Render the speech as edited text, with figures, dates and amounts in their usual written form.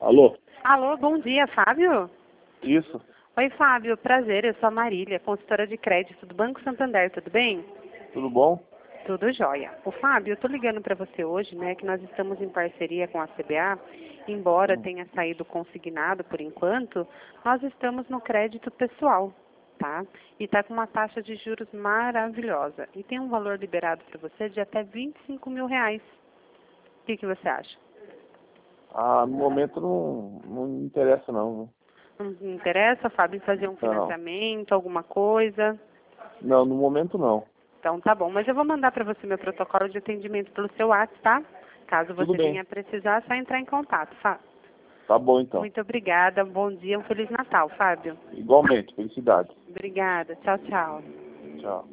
Alô? Alô, bom dia, Fábio? Isso? Oi, Fábio, prazer, eu sou a Marília, consultora de crédito do Banco Santander, tudo bem? Tudo bom? Tudo jóia. O Fábio, eu tô ligando para você hoje, né, que nós estamos em parceria com a CBA, embora tenha saído consignado por enquanto, nós estamos no crédito pessoal, tá? E tá com uma taxa de juros maravilhosa. E tem um valor liberado para você de até R$ 25.000. O que você acha? Ah, no momento não me interessa não. Não interessa, Fábio, fazer um Não. financiamento, alguma coisa? Não, no momento não. Então tá bom, mas eu vou mandar para você meu protocolo de atendimento pelo seu WhatsApp, tá? Caso Tudo você bem. venha precisar, é só entrar em contato, Fábio. Tá bom então. Muito obrigada, bom dia, um Feliz Natal, Fábio. Igualmente, felicidade. Obrigada, tchau, tchau. Tchau.